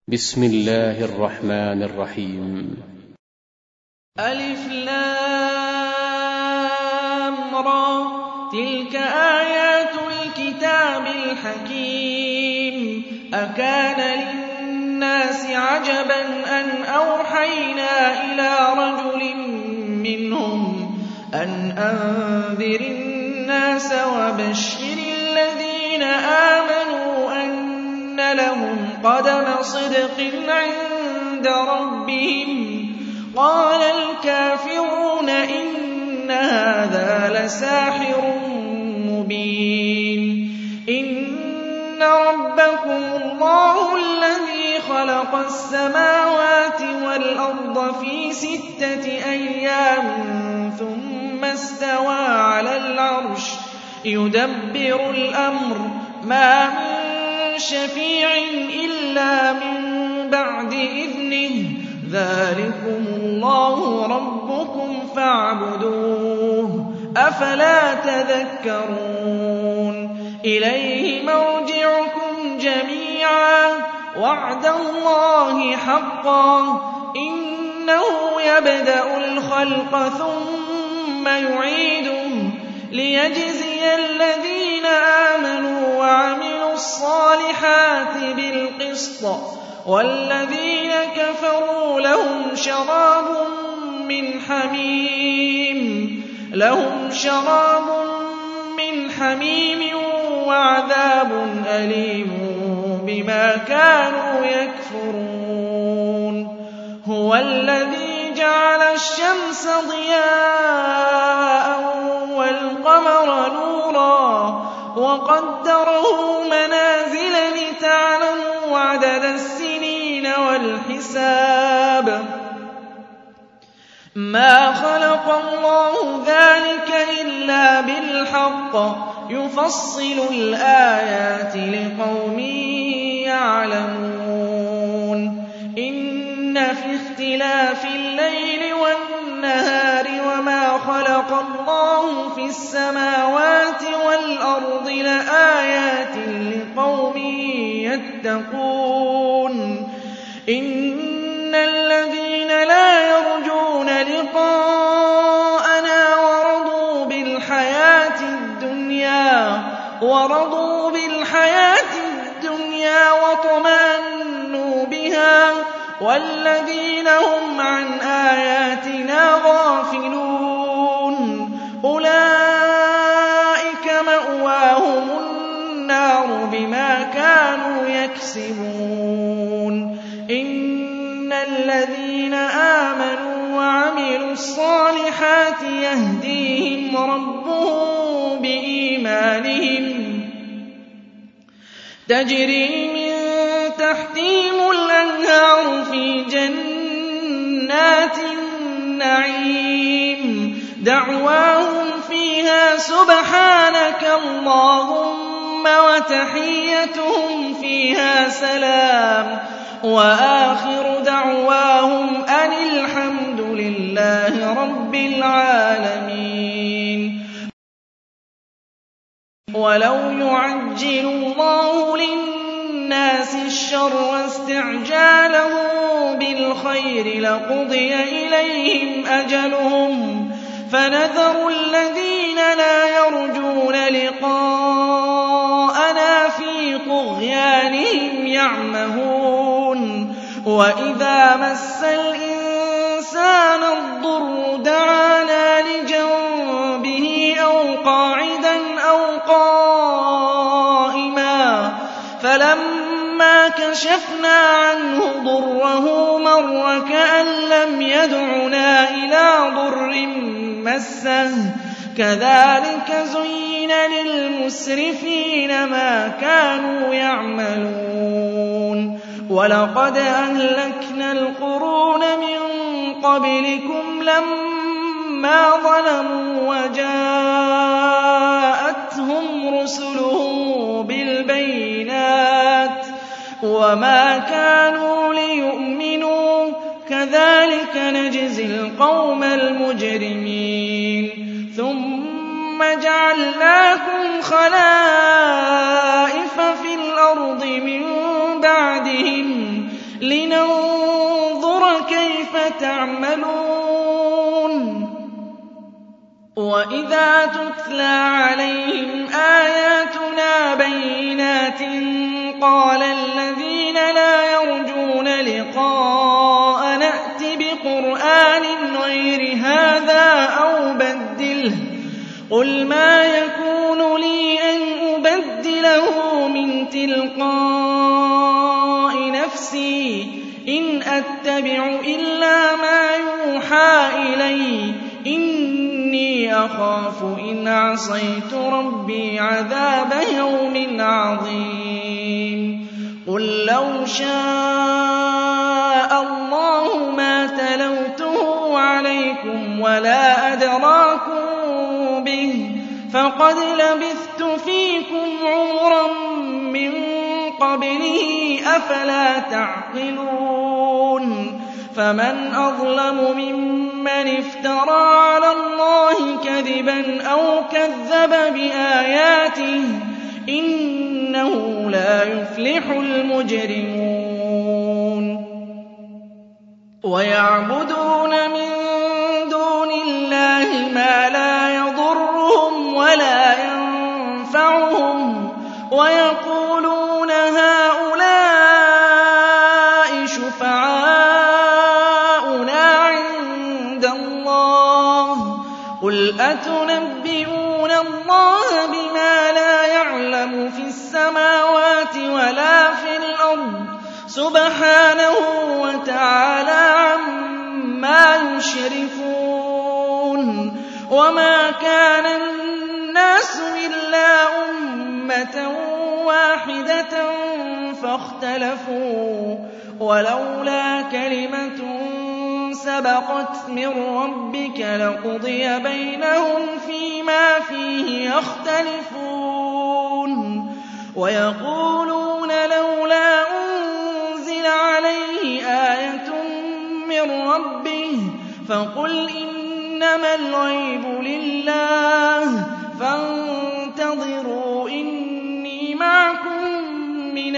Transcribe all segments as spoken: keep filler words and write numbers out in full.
بسم الله الرحمن الرحيم. ألف لام را، تلك آيات الكتاب الحكيم. أكان للناس عجبا أن أوحينا إلى رجل منهم أن أنذر الناس وبشر الذين آمنوا أن لهم قدم صدق عند ربهم. قال الكافرون إن هذا لساحر مبين. إن ربكم الله الذي خلق السماوات والأرض في ستة أيام ثم استوى على العرش يدبر الأمر ما من شفيع إلا من بعد إذنه. ذلكم الله ربكم فاعبدوه أفلا تذكرون. إليه مرجعكم جميعا وعد الله حقا. إنه يبدأ الخلق ثم يعيده ليجزي الذين آمنوا وعملوا الصالحات بالقسط والذين كفروا لهم شراب من حميم لهم شراب من حميم وعذاب أليم بما كانوا يكفرون. هو الذي جعل الشمس ضياء والقمر نورا وقدره منازل لتعلموا عدد السنين والحساب. ما خلق الله ذلك إلا بالحق يفصل الآيات لقوم يعلمون. إن في اختلاف الليل والنهار وما خلق الله في السماوات والأرض لآيات لقوم يتقون. إن الذين لا يرجون لقاءنا ورضوا بالحياة الدنيا ورضوا بالحياة الدنيا وطمأنوا بها والذين هم عن آياتنا غافلون أولئك مأواهم النار بما كانوا يكسبون. إن الذين آمنوا وعملوا الصالحات يهديهم ربهم بإيمانهم تجري من تحتهم الأنهار في جنات النعيم. دعواهم فيها سبحانك اللهم وتحيتهم فيها سلام وآخر دعواهم أن الحمد لله رب العالمين. ولو يعجل الله للناس الشر استعجاله بالخير لقضي إليهم أجلهم فنذر الذين لا يرجون لقاءنا في طغيانهم يعمهون. وإذا مس الإنسان الضر دعانا لجنبه أو قاعدا أو قائما فلما كشفنا عنه ضره مر كأن لم يدعنا إلى ضر مسه. كذلك زين للمسرفين ما كانوا يعملون. ولقد أهلكنا القرون من قبلكم لما ظلموا وجاءتهم رسلهم بالبينات وما كانوا ليؤمنوا. كذلك نجزي القوم المجرمين. ثم جعلناكم خلائف في الأرض من بعدهم لننظر كيف تعملون وإذا تتلى عليهم آياتنا بينات قال الذين لا يرجون لقاء نأت بقرآن غير هذا أو بدله قل ما يكون لي أن أبدله من تلقاء نفسي إن أتبع إلا ما يوحى إلي إني أخاف إن عصيت ربي عذاب يوم عظيم قل لو شاء الله ما تلوته عليكم ولا أدراكم به فقد لبثت فيكم عمرا من قبله أفلا تعقلون فمن أظلم ممن افترى على الله كذبا أو كذب بآياته إنه لا يفلح المجرمون ويعبدون من دون الله ما لا يضرهم ولا ينفعهم ويقولون هؤلاء شفعاؤنا عند الله قل أتنبئون الله بما لا يعلم في السماوات ولا في الأرض سبحانه وتعالى عما يشركون وما كان الناس إلا أمة واحدة فاختلفوا ولولا كلمة سبقت من ربك لقضي بينهم فيما فيه يختلفون ويقولون لولا أنزل عليه آية من ربه فقل إنما الغيب لله فانتظروا إني معكم من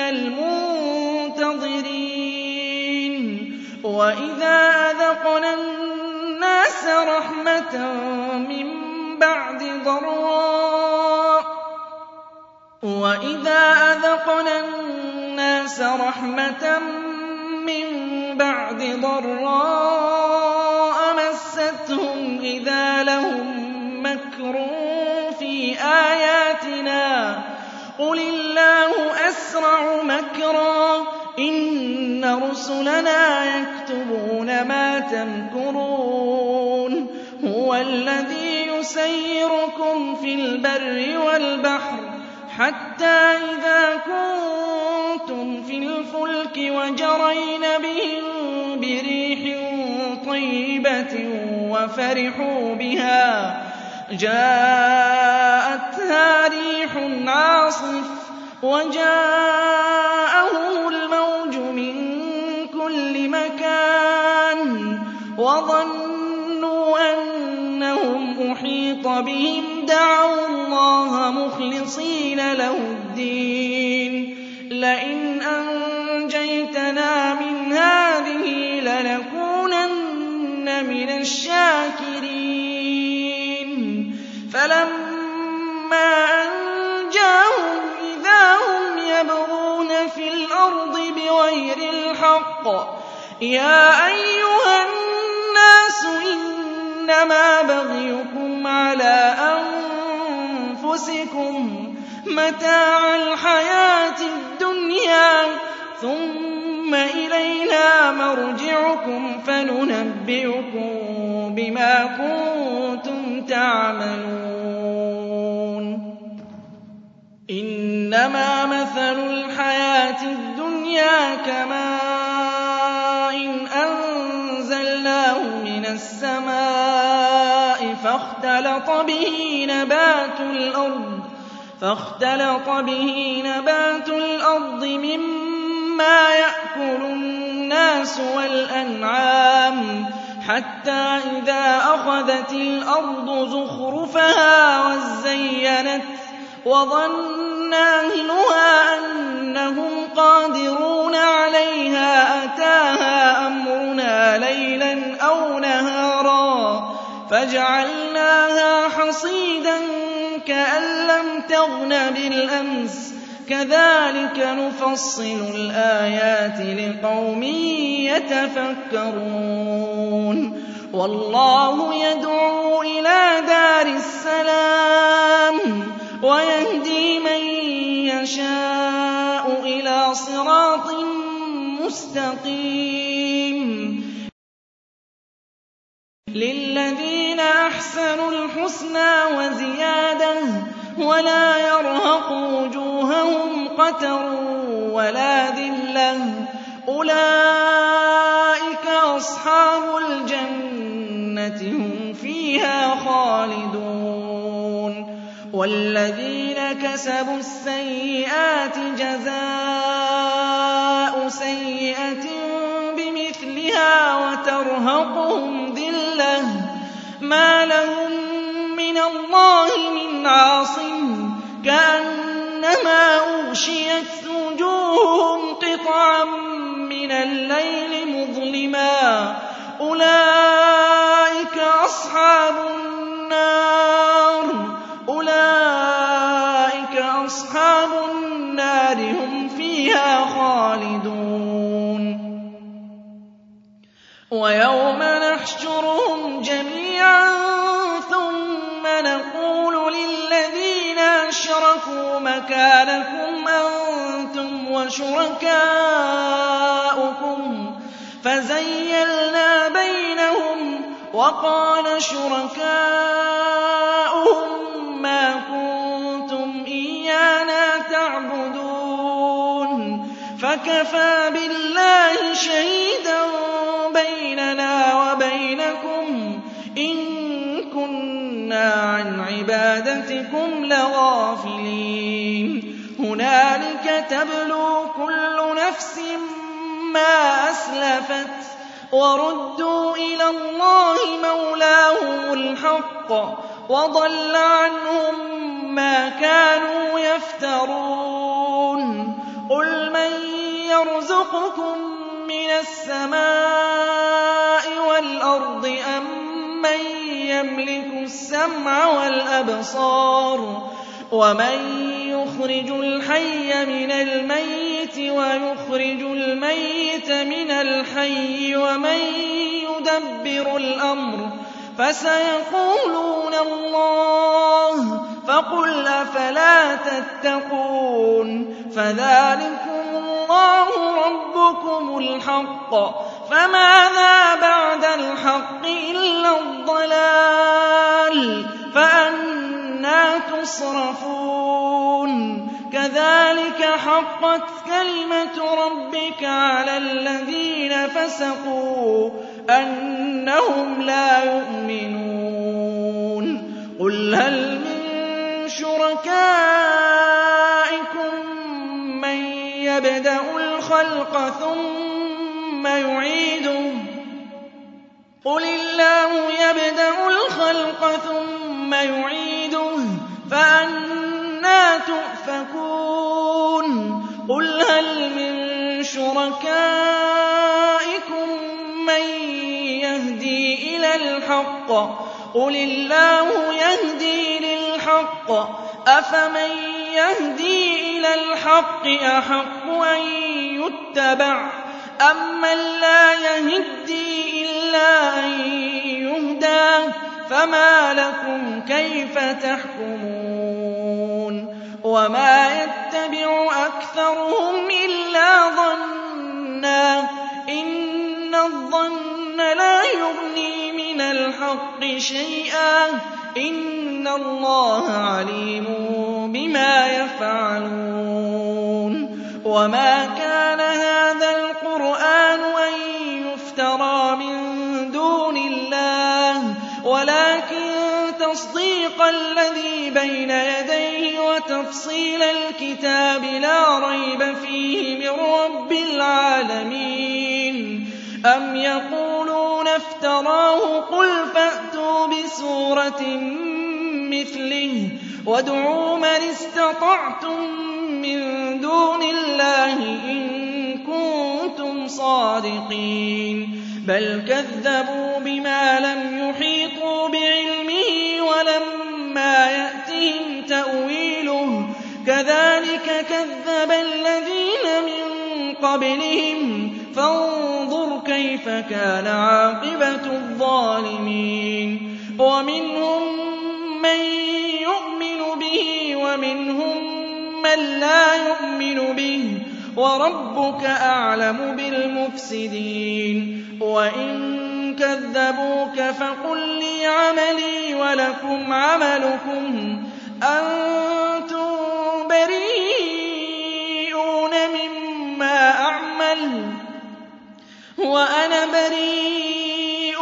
المنتظرين وإذا أذقنا الناس رحمة من بعد ضراء وإذا أذقنا الناس رحمة من بعد ضراء مستهم إذا لهم مكر في آياتنا قل الله أسرع مكرا إن رسلنا يكتبون ما تمكرون هو الذي يسيركم في البر والبحر حتى إذا كنتم في الفلك وجرين بهم بريح طيبة وفرحوا بها جاءتها ريح عاصف وجاءهم الموج من كل مكان وظنوا أنهم أحيط بهم دعوا الله مخلصين له الدين لئن أنجيتنا من هذه لنكونن من الشاكرين فلما أنجاهم إذا هم يبغون في الأرض بغير الحق يا أيها الناس إنما بغيكم على أنفسكم متاع الحياة الدنيا ثم إلينا مرجعكم فننبئكم بما كنتم تعملون إنما مثل الحياة الدنيا كماء أنزلناه من السماء فاختلط به نبات الأرض فاختلط به نبات الأرض مما يأكل الناس والأنعام حتى إذا أخذت الأرض زخرفها وزينت وظن أهلها أنهم قادرون عليها أتاها فجعلناها حصيدا كأن لم تغن بالأمس كذلك نفصل الآيات لقوم يتفكرون والله يدعو إلى دار السلام ويهدي من يشاء إلى صراط مستقيم للذين أحسنوا الحسنى وزيادة ولا يرهق وجوههم قتر ولا ذلة أولئك أصحاب الجنة هم فيها خالدون والذين كسبوا السيئات جزاء سيئة بمثلها وترهقهم ذلة ما لهم من الله من عاصم كأنما أغشيت وجوههم قطعا من الليل مظلما أولئك أصحاب النار أولئك أصحاب النار هم فيها خالدون ويوم نحشرهم جميعا ثم نقول للذين أشركوا مكانكم أنتم وشركاؤكم فزيلنا بينهم وقال شركاؤهم ما كنتم إيانا تعبدون فكفى بالله شهيدا بيننا وبينكم إن كنا عن عبادتكم لغافلين هنالك تبلو كل نفس ما أسلفت وردوا إلى الله مولاهم الحق وضل عنهم ما كانوا يفترون قل من يرزقكم من السماء والأرض أم من يملك السمع والأبصار ومن يخرج الحي من الميت ويخرج الميت من الحي ومن يدبر الأمر فسيقولون الله فقل أفلا تتقون فذلكم الله ربكم الحق فماذا بعد الحق إلا الضلال فأنى تصرفون كذلك حقت كلمة ربك على الذين فسقوا أنهم لا يؤمنون قل هل من شركائكم من يبدأ الخلق ثم يعيده قل الله يبدأ الخلق ثم يعيده فأنى تؤفكون قل هل من شركائكم من يهدي إلى الحق قل الله يهدي للحق أفمن يهدي إلى الحق أحق أن يتبع أمن لا يهدي إلا أن يهدى فما لكم كيف تحكمون وما يتبع أكثرهم إلا ظنا إن الظن لا يغني من الحق شيئا إن الله عليم بما يفعلون وما كان هذا القرآن أن يفترى من دون الله ولكن تصديق الذي بين يديه وتفصيل الكتاب لا ريب فيه من رب العالمين أم يقولون افتراه قل فأتوا بسورة مثله وادعوا من استطعتم من دون الله إن كنتم صادقين بل كذبوا بما لم يحيطوا به كَذَّبَ الَّذِينَ مِن قَبْلِهِمْ فَانظُرْ كَيْفَ كَانَ عَاقِبَةُ الظَّالِمِينَ وَمِنْهُم مَّن يُؤْمِنُ بِهِ وَمِنْهُم مَّن لَّا يُؤْمِنُ بِهِ ۚ وَرَبُّكَ أَعْلَمُ بِالْمُفْسِدِينَ وَإِن كَذَّبُوكَ فَقُل لِّي عَمَلِي وَلَكُمْ عَمَلُكُمْ أَنتُم بَرِيئُونَ مِمَّا أَعْمَلُ وَأَنَا بَرِيءٌ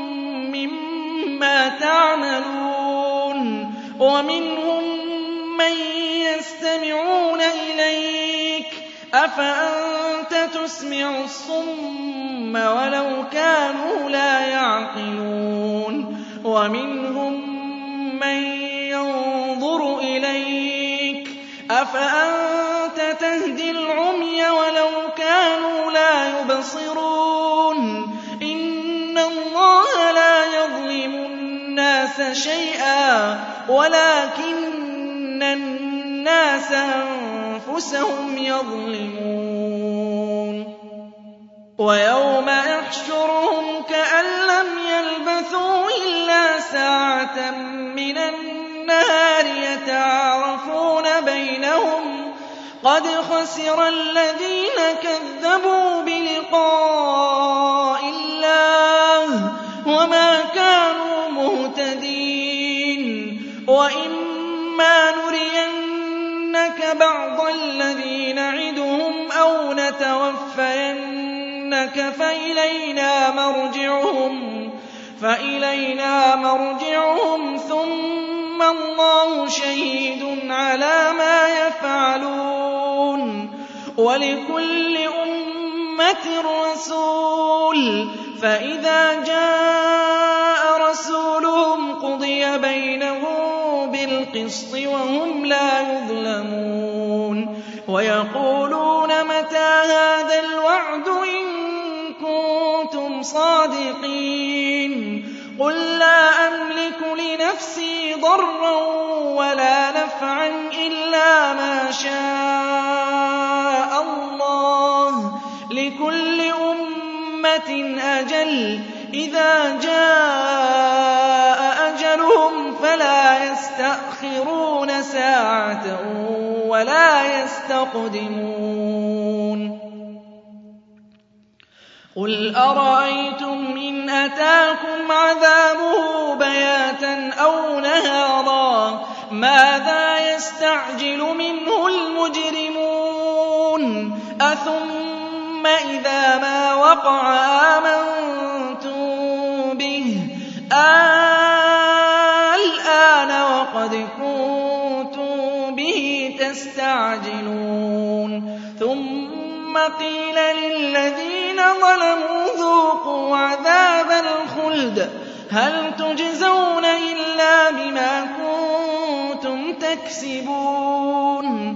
مِّمَّا تَعْمَلُونَ وَمِنْهُم مَّن يَسْتَمِعُونَ إِلَيْكَ ۚ أَفَأَنتَ تُسْمِعُ الصُّمَّ وَلَوْ كَانُوا لَا يَعْقِلُونَ وَمِنْهُم مَّن يَنظُرُ إِلَيْكَ ۚ أَفَأَنتَ تَهْدِي الْعُمْيَ وَلَوْ كَانُوا لَا يُبْصِرُونَ إِنَّ اللَّهَ لَا يَظْلِمُ النَّاسَ شَيْئًا وَلَٰكِنَّ النَّاسَ أَنفُسَهُمْ يَظْلِمُونَ وَيَوْمَ يَحْشُرُهُمْ كَأَن لَّمْ يَلْبَثُوا إِلَّا سَاعَةً مِّنَ النَّهَارِ يَتَعَارَفُونَ بَيْنَهُمْ قَدْ خَسِرَ الَّذِينَ كَذَّبُوا بِلِقَاءِ اللَّهِ وَمَا كَانُوا مُهْتَدِينَ وَإِمَّا نُرِيَنَّكَ بَعْضَ الَّذِي نَعِدُهُمْ أَوْ نَتَوَفَّيَنَّكَ فَإِلَيْنَا مَرْجِعُهُمْ فَإِلَيْنَا مَرْجِعُهُمْ ثُمَّ اللَّهُ شَهِيدٌ عَلَىٰ مَا يَفْعَلُونَ وَلِكُلِّ أُمَّةٍ رَّسُولٌ فَإِذَا جَاءَ رَسُولُهُمْ قُضِيَ بَيْنَهُم بِالْقِسْطِ وَهُمْ لَا يُظْلَمُونَ وَيَقُولُونَ مَتَىٰ هَٰذَا الْوَعْدُ إِن كُنتُمْ صَادِقِينَ قُل لَّا أَمْلِكُ لِنَفْسِي ضَرًّا وَلَا نَفْعًا إِلَّا مَا شَاءَ اللَّهُ ۗ لِكُلِّ أُمَّةٍ أَجَلٌ ۚ إِذَا جَاءَ أَجَلُهُمْ فَلَا يَسْتَأْخِرُونَ سَاعَةً وَلَا يَسْتَقْدِمُونَ قُلْ أَرَأَيْتُمْ إِنْ أَتَاكُمْ عَذَابُهُ بَيَاتًا أَوْ نَهَارًا مَاذَا يَسْتَعْجِلُ مِنْهُ الْمُجْرِمُونَ أَثُمَّ إِذَا مَا وَقَعَ آمَنتُم بِهِ آلْآنَ وَقَدْ كُنتُم بِهِ تَسْتَعْجِلُونَ ثُمَّ قِيلَ لِلَّذِينَ ظَلَمُوا ذُوقُوا عَذَابَ الْخُلْدِ هَلْ تُجْزَوْنَ إِلَّا بِمَا كُنتُمْ تَكْسِبُونَ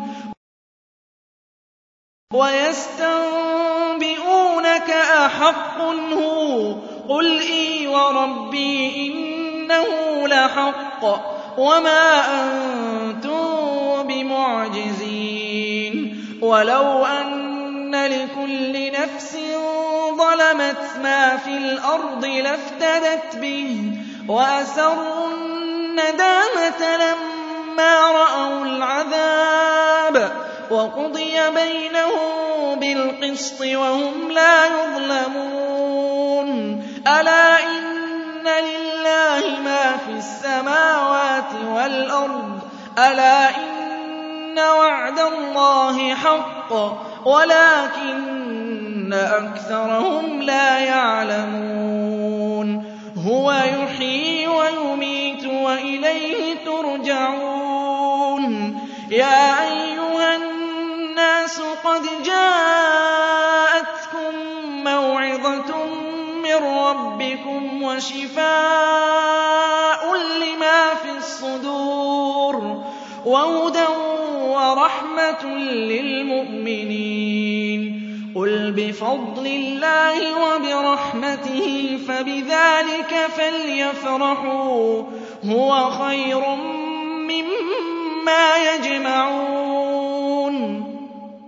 وَيَسْتَنبِئُونَكَ أَحَقٌّ هُوَ ۖ قُلْ إِي وَرَبِّي إِنَّهُ لَحَقٌّ وَمَا أَنتُم بِمُعْجِزِينَ وَلَوْ أَنَّ لِكُلِّ نَفْسٍ ظَلَمَتْ مَا فِي الْأَرْضِ لَافْتَدَتْ بِهِ وَأَسَرُّوا النَّدَامَةَ لَمَّا رَأَوُا الْعَذَابَ وَقُضِيَ بَيْنَهُم بِالْقِسْطِ وَهُمْ لَا يُظْلَمُونَ أَلَا إِنَّ لِلَّهِ مَا فِي السَّمَاوَاتِ وَالْأَرْضِ أَلَا إِنَّ وَعْدَ اللَّهِ حَقٌّ وَلَٰكِنَّ أَكْثَرَهُمْ لَا يَعْلَمُونَ هُوَ يُحْيِي وَيُمِيتُ وَإِلَيْهِ تُرْجَعُونَ يَا أَيُّهَا النَّاسُ قَدْ جَاءَتْكُم مَّوْعِظَةٌ مِّن رَّبِّكُمْ وَشِفَاءٌ لِّمَا فِي الصُّدُورِ وَهُدًى وَرَحْمَةٌ لِّلْمُؤْمِنِينَ قُلْ بِفَضْلِ اللَّهِ وَبِرَحْمَتِهِ فَبِذَٰلِكَ فَلْيَفْرَحُوا هُوَ خَيْرٌ مِّمَّا يَجْمَعُونَ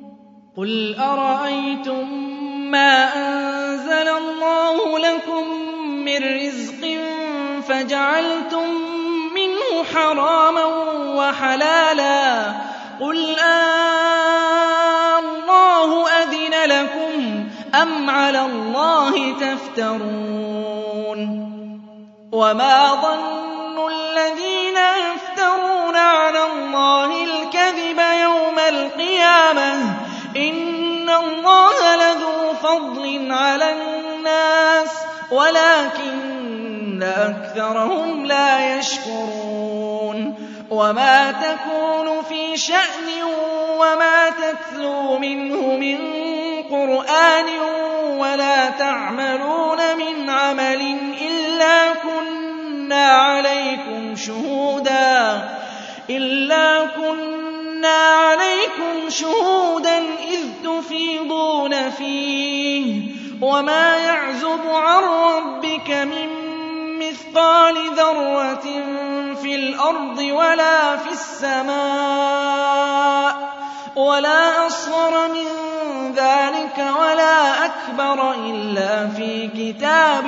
قُلْ أَرَأَيْتُم مَّا أَنزَلَ اللَّهُ لَكُم مِّن رِّزْقٍ فَجَعَلْتُم مِّنْهُ حَرَامًا وَحَلَالًا قُلْ آللَّهُ أَذِنَ لَكُمْ أَمْ عَلَى اللَّهِ تَفْتَرُونَ وَمَا ظَنُّ الَّذِينَ يَفْتَرُونَ عَلَى اللَّهِ الْكَذِبَ يَوْمَ الْقِيَامَةِ ۗ إِنَّ اللَّهَ لَذُو فَضْلٍ عَلَى النَّاسِ وَلَٰكِنَّ أَكْثَرَهُمْ لَا يَشْكُرُونَ وَمَا تَكُونُ فِي شَأْنٍ وَمَا تَتْلُو مِنْهُ مِن قُرْآنٍ وَلَا تَعْمَلُونَ مِنْ عَمَلٍ إِلَّا كُنَّا عَلَيْكُمْ شُهُودًا إِلَّا كُنَّا عَلَيْكُمْ شُهُودًا إِذْ تُفِيضُونَ فِيهِ وَمَا يَعْزُبُ عَن رَّبِّكَ مِن مِّثْقَالِ ذَرَّةٍ فِي الْأَرْضِ وَلَا فِي السَّمَاءِ وَلَا أَصْغَرَ مِن ذَٰلِكَ وَلَا أَكْبَرَ إِلَّا فِي كِتَابٍ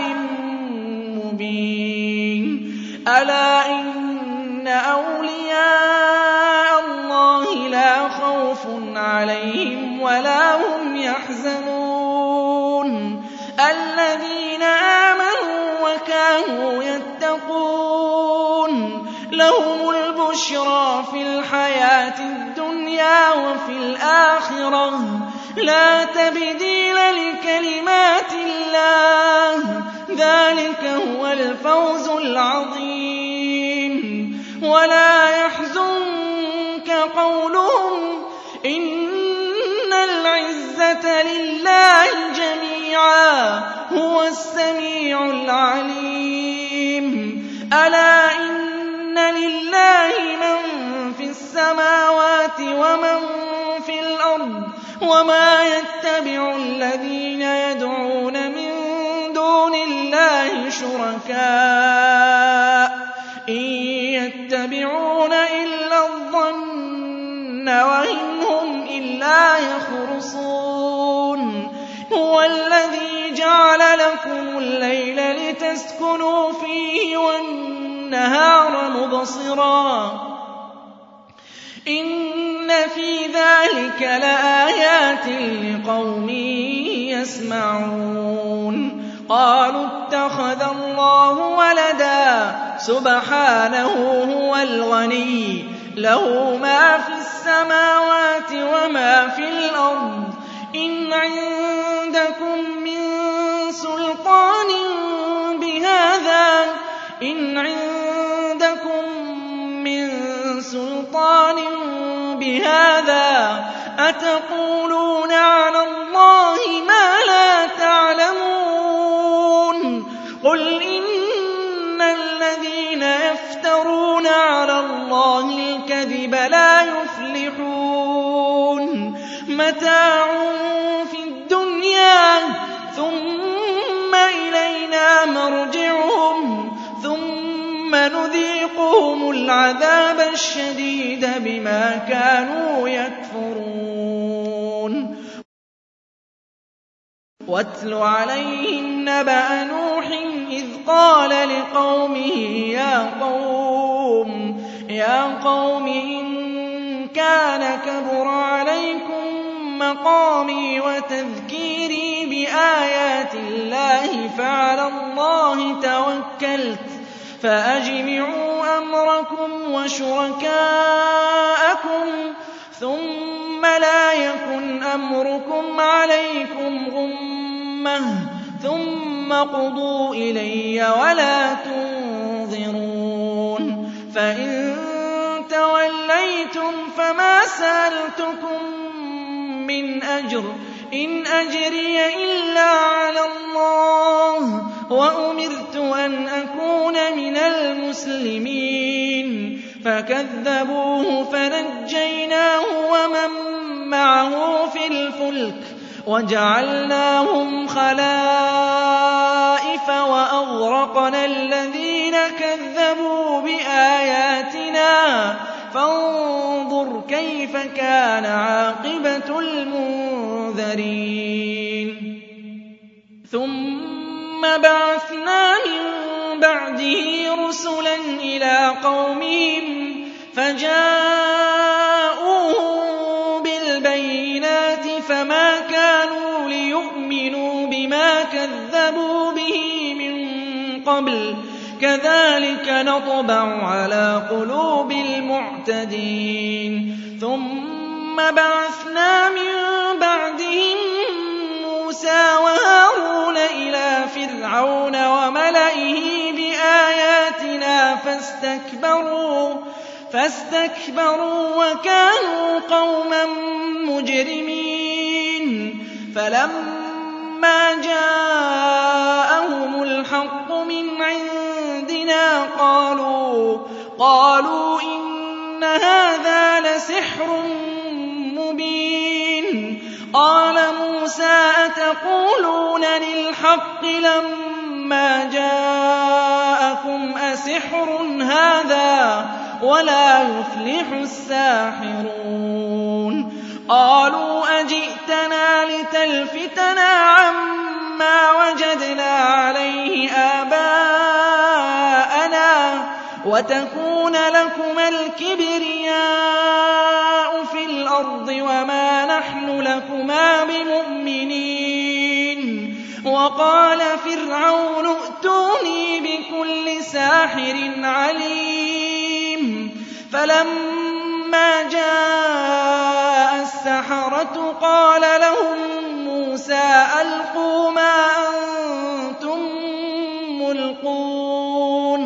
مُّبِينٍ أَلَا إِنَّ أَوْلِيَاءَ اللَّهِ لَا خَوْفٌ عَلَيْهِمْ وَلَا هُمْ يَحْزَنُونَ الَّذِينَ آمَنُوا وَكَانُوا يَتَّقُونَ لَهُمُ الْبُشْرَىٰ فِي الْحَيَاةِ الدُّنْيَا وَفِي الْآخِرَةِ ۖ لَا تَبْدِيلَ لِكَلِمَاتِ اللَّهِ ۚ ذَٰلِكَ هُوَ الْفَوْزُ الْعَظِيمُ وَلَا يَحْزُنكَ قَوْلُهُمْ ۘ إِنَّ الْعِزَّةَ لِلَّهِ جَمِيعًا ۚ هُوَ السَّمِيعُ الْعَلِيمُ أَلَا إِنَّ لِلَّهِ مَن فِي السَّمَاوَاتِ وَمَن فِي الْأَرْضِ ۗ وَمَا يَتَّبِعُ الَّذِينَ يَدْعُونَ مِن دُونِ اللَّهِ شُرَكَاءَ إِن يَتَّبِعُونَ إِلَّا الظَّنَّ وَإِنْ هُمْ إِلَّا يَخْرُصُونَ هُوَ الَّذِي جَعَلَ لَكُمُ اللَّيْلَ لِتَسْكُنُوا فِيهِ وَالنَّهَارَ مُبْصِرًا ۚ إِنَّ فِي ذَٰلِكَ لَآيَاتٍ لِّقَوْمٍ يَسْمَعُونَ قَالُوا اتَّخَذَ اللَّهُ وَلَدًا سُبْحَانَهُ هُوَ الْغَنِيُّ لَهُ مَا فِي السَّمَاوَاتِ وَمَا فِي الْأَرْضِ ۚ إِنْ عِندَكُم مِّن سُلْطَانٍ بِهَٰذَا إِنْ عِندَكُم مِّن سُلْطَانٍ بِهَٰذَا أَتَقُولُونَ عَلَى اللَّهِ مَا لَا تَعْلَمُونَ قُلْ إِنَّ الَّذِينَ يَفْتَرُونَ عَلَى اللَّهِ الْكَذِبَ لَا يُفْلِحُونَ مَتَاعٌ فِي الدُّنْيَا ثُمَّ إِلَيْنَا مَرْجِعُهُمْ ثُمَّ نُذِيقُهُمُ الْعَذَابَ الشَّدِيدَ بِمَا كَانُوا يَكْفُرُونَ وَاتْلُ عَلَيْهِمْ نَبَأَ نُوحٍ إِذْ قَالَ لِقَوْمِهِ يَا قَوْمِ يَا قَوْمِ إِن كَانَ كَبُرَ عَلَيْكُم مَّقَامِي وَتَذْكِيرِي بِآيَاتِ اللَّهِ فَعَلَى اللَّهِ تَوَكَّلْتُ فَأَجْمِعُوا أَمْرَكُمْ وَشُرَكَاءَكُمْ ثُمَّ لَا يَكُنْ أَمْرُكُمْ عَلَيْكُمْ غُمَّةً ثُمَّ قُضُوا إِلَيَّ وَلَا تُنظِرُونِ فَإِن تَوَلَّيْتُمْ فَمَا سَأَلْتُكُم مِّنْ أَجْرٍ إِنْ أَجْرِيَ إِلَّا عَلَى اللَّهِ وَأُمِرْتُ أَنْ أَكُونَ مِنَ الْمُسْلِمِينَ فَكَذَّبُوهُ فَنَجَّيْنَاهُ وَمَن مَّعَهُ فِي الْفُلْكِ وَجَعَلْنَاهُمْ خَلَائِفَ وَأَغْرَقْنَا الَّذِينَ كَذَّبُوا بِآيَاتِنَا فَانظُرْ كَيْفَ كَانَ عَاقِبَةُ الْمُنذَرِينَ مُنذَرِينَ ثُمَّ بَعَثْنَا مِن بَعْدِهِ رُسُلًا إِلَىٰ قَوْمِهِمْ فَجَاءُوهُم بِالْبَيِّنَاتِ فَمَا كَانُوا لِيُؤْمِنُوا بِمَا كَذَّبُوا بِهِ مِن قَبْلُ ۚ كَذَٰلِكَ نَطْبَعُ عَلَىٰ قُلُوبِ الْمُعْتَدِينَ ثُمَّ بَعَثْنَا مِن بَعْدِهِم مُّوسَىٰ وَهَارُونَ إِلَىٰ فِرْعَوْنَ وَمَلَئِهِ بِآيَاتِنَا فَاسْتَكْبَرُوا فَاسْتَكْبَرُوا وَكَانُوا قَوْمًا مُّجْرِمِينَ فَلَمَّا جَاءَهُمُ الْحَقُّ مِنْ عِندِنَا قَالُوا قَالُوا إِنَّ هَٰذَا لَسِحْرٌ مُّبِينٌ قَالَ مُوسَىٰ أَتَقُولُونَ لِلْحَقِّ لَمَّا جَاءَكُمْ أَسِحْرٌ هَٰذَا وَلَا يُفْلِحُ السَّاحِرُونَ قَالُوا أَجِئْتَنَا لِتَلْفِتَنَا عَمَّا وَجَدْنَا عَلَيْهِ آبَاءَنَا وَتَكُونَ لَكُمَا الْكِبْرِيَاءُ فِي الْأَرْضِ وَمَا نَحْنُ لَكُمَا بِمُؤْمِنِينَ وَقَالَ فِرْعَوْنُ ائْتُونِي بِكُلِّ سَاحِرٍ عَلِيمٍ فَلَمَّا جَاءَ السَّحَرَةُ قَالَ لَهُم مُّوسَىٰ أَلْقُوا مَا أَنتُم مُّلْقُونَ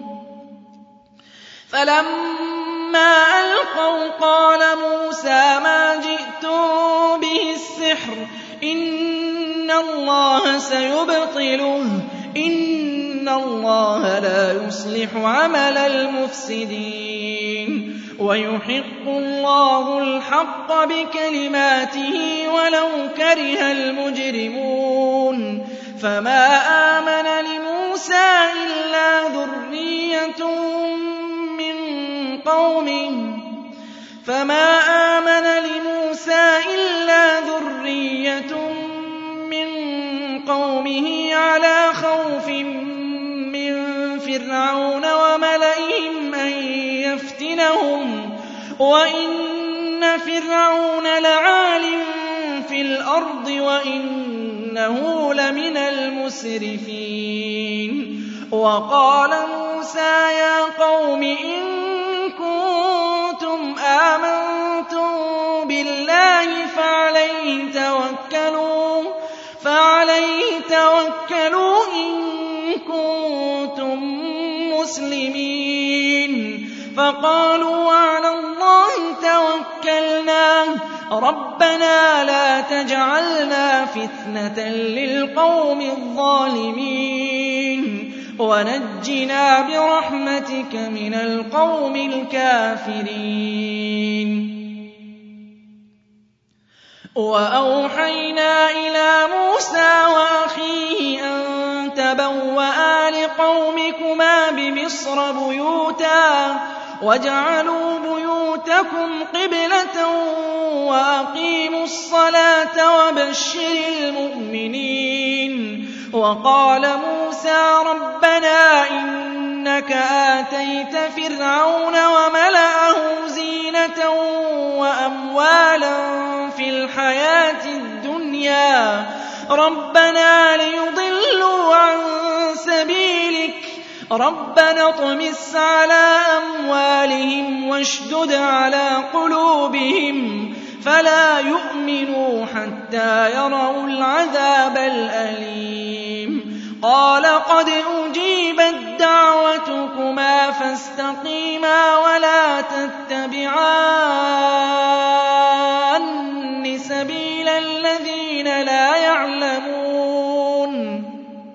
فَلَمَّا أَلْقَوْا قَالَ مُوسَىٰ مَا جِئْتُم بِهِ السِّحْرُ ۖ إِنَّ اللَّهَ سَيُبْطِلُهُ ۖ إِنَّ اللَّهَ لَا يُصْلِحُ عَمَلَ الْمُفْسِدِينَ وَيُحِقُّ اللَّهُ الْحَقَّ بِكَلِمَاتِهِ وَلَوْ كَرِهَ الْمُجْرِمُونَ فَمَا آمَنَ لِمُوسَىٰ إِلَّا ذُرِّيَّةٌ مِّن قَوْمِهِ فَمَا آمَنَ لِمُوسَىٰ إِلَّا ذُرِّيَّةٌ مِّن قَوْمِهِ عَلَىٰ خَوْفٍ مِّن فِرْعَوْنَ وَمَلَئِهِمْ أَن يَفْتِنَهُمْ وَإِنَّ فِرْعَوْنَ لَعَالٍ فِي الْأَرْضِ وَإِنَّهُ لَمِنَ الْمُسْرِفِينَ وَقَالَ مُوسَىٰ يَا قَوْمِ إِن كُنتُمْ آمَنتُم بِاللَّهِ فَعَلَيْهِ تَوَكَّلُوا فَعَلَيْهِ تَوَكَّلُوا إِن كُنتُم مُّسْلِمِينَ فَقَالُوا عَلَى اللَّهِ تَوَكَّلْنَا رَبَّنَا لَا تَجْعَلْنَا فِتْنَةً لِّلْقَوْمِ الظَّالِمِينَ وَنَجِّنَا بِرَحْمَتِكَ مِنَ الْقَوْمِ الْكَافِرِينَ وَأَوْحَيْنَا إِلَىٰ مُوسَىٰ وَأَخِيهِ أَن تَبَوَّآ لِقَوْمِكُمَا بِمِصْرَ بُيُوتًا وَاجْعَلُوا بُيُوتَكُمْ قِبْلَةً وَأَقِيمُوا الصَّلَاةَ وَبَشِّرِ الْمُؤْمِنِينَ وَقَالَ مُوسَىٰ رَبَّنَا إِنَّكَ آتَيْتَ فِرْعَوْنَ وَمَلَأَهُ زِينَةً وَأَمْوَالًا فِي الْحَيَاةِ الدُّنْيَا رَبَّنَا لِيُضِلُّوا عَن سَبِيلِكَ رَبَّنَا اطْمِسْ عَلَىٰ أَمْوَالِهِمْ وَاشْدُدْ عَلَىٰ قُلُوبِهِمْ فَلَا يُؤْمِنُوا حَتَّىٰ يَرَوُا الْعَذَابَ الْأَلِيمَ قَالَ قَدْ أُجِيبَت دَّعْوَتُكُمَا فَاسْتَقِيمَا وَلَا تَتَّبِعَانِّ سَبِيلَ الَّذِينَ لَا يَعْلَمُونَ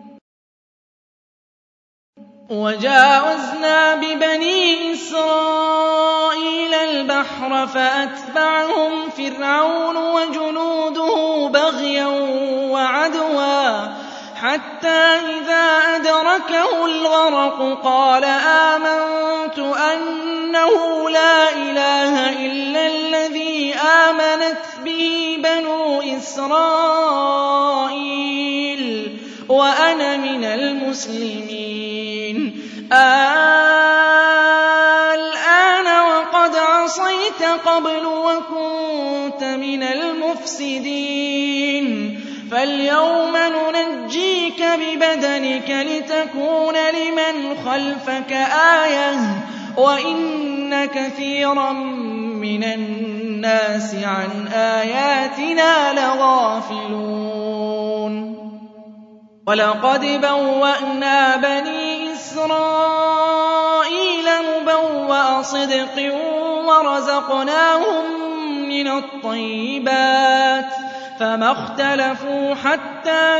وَجَاوَزْنَا بِبَنِي إِسْرَائِيلَ الْبَحْرَ فَأَتْبَعَهُمْ فِرْعَوْنُ وَجُنُودُهُ بَغْيًا وَعَدْوًا حتى إذا أدركه الغرق قال آمنت أنه لا إله إلا الذي آمنت به بنو إسرائيل وأنا من المسلمين. الآن وقد عصيت قبل وكنت من المفسدين فاليوم ننجيك ببدنك لتكون لمن خلفك آية وإن كثيرا من الناس عن آياتنا لغافلون. ولقد بوأنا بني إسرائيل مبوأ صدق ورزقناهم من الطيبات فما اختلفوا حتى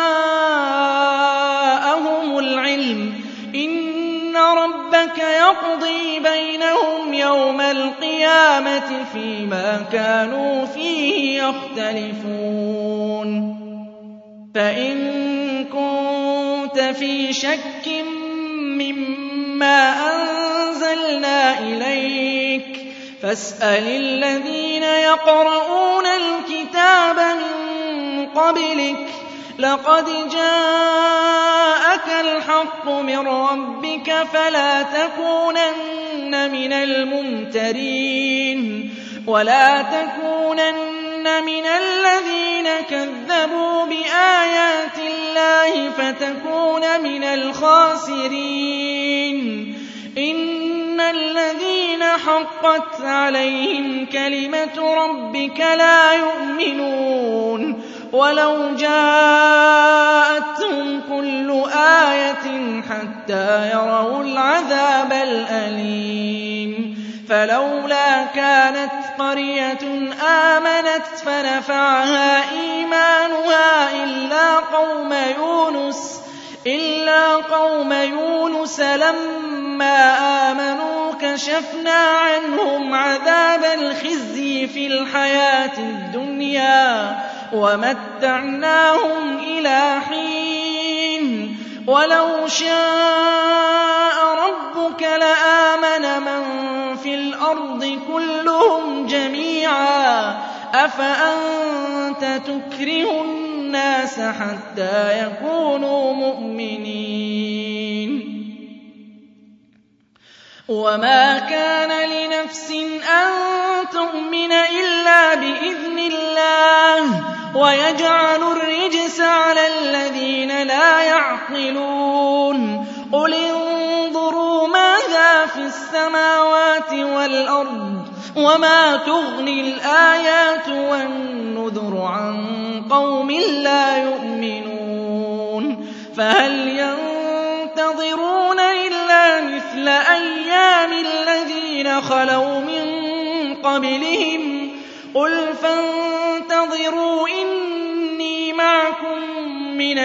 جاءهم العلم إن ربك يقضي بينهم يوم القيامة فيما كانوا فيه يختلفون. فإن كنت في شك مما أنزلنا إليك فاسأل الذين يقرؤون الكتاب من قبلك لقد جاءك الحق من ربك فلا تكونن من الممترين ولا تكونن من الذين كذبوا بآيات الله فتكون من الخاسرين. إن الذين حقت عليهم كلمة ربك لا يؤمنون ولو جاءتهم كل آية حتى يروا العذاب الأليم. فلولا كانت قرية آمنت فنفعها إيمانها إلا قوم يونس إلا قوم يونس لما آمنوا كشفنا عنهم عذاب الخزي في الحياة الدنيا ومتعناهم إلى حين. ولو شاء ربك لآمن من في الأرض كلهم جميعا أفأنت تكره الناس حتى يكونوا مؤمنين. وما كان لنفس أن تؤمن إلا بإذن الله ويجعل الرجس على الذين لا يعقلون. قل انظروا ماذا في السماوات والأرض وما تغني الآيات والنذر عن قوم لا يؤمنون. فهل ينتظرون إلا مثل أيام الذين خلوا من قبلهم قل فانتظروا إني معكم من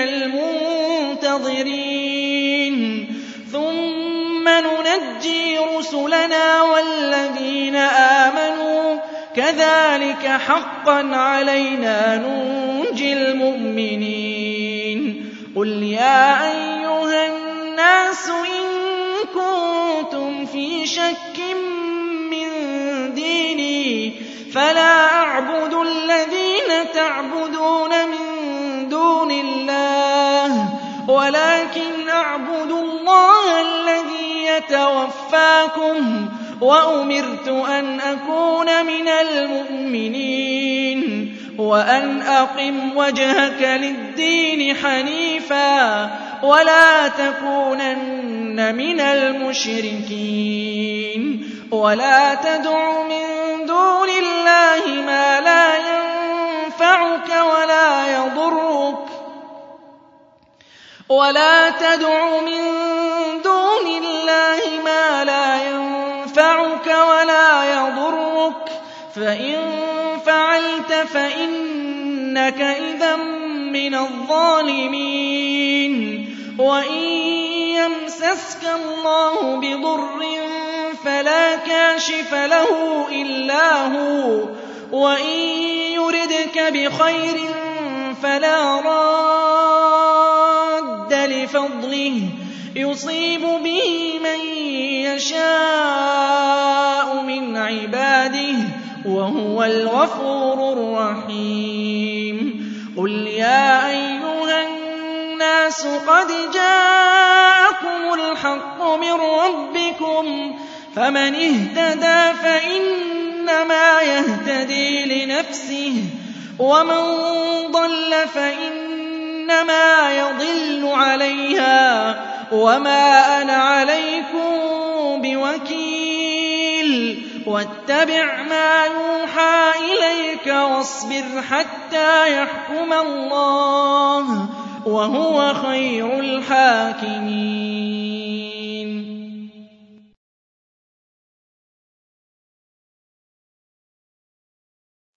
المنتظرين ثم ننجي رسلنا والذين آمنوا كذلك حقا علينا ننجي المؤمنين. قل يا أيها الناس إن كنتم في شك من ديني فلا أعبد الذين تعبدون من دون الله ولكن أعبد الله الذي يتوفاكم وأمرت أن أكون من المؤمنين وأن أقم وجهك للدين حنيفا ولا تكونن من المشركين. ولا تدع من دون الله ما لا ينفعك ولا يضرك ولا تدع من دون الله ما لا ينفعك ولا يضرك فإن فعلت فإنك إذا من الظالمين. وإن يمسسك الله بضر فلا كاشف له إلا هو وإن يردك بخير فلا راد بفضله يصيب به من يشاء من عباده وهو الغفور الرحيم قل يا أيها الناس قد جاءكم الحق من ربكم فمن اهتدى فإنما يهتدي لنفسه ومن ضل فإنما يضل عليها وما أنا عليكم بوكيل واتبع ما يوحى إليك واصبر حتى يحكم الله وهو خير الحاكمين